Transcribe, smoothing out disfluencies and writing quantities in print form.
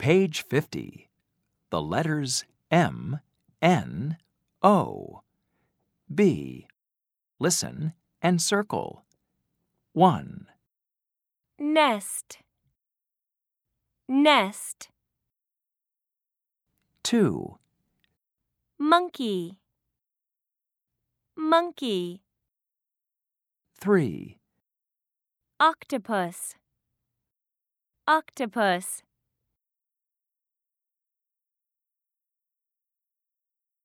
Page 50. The letters M, N, O. B. Listen and circle. 1. Nest. Nest. 2. Monkey. Monkey. 3. Octopus. Octopus.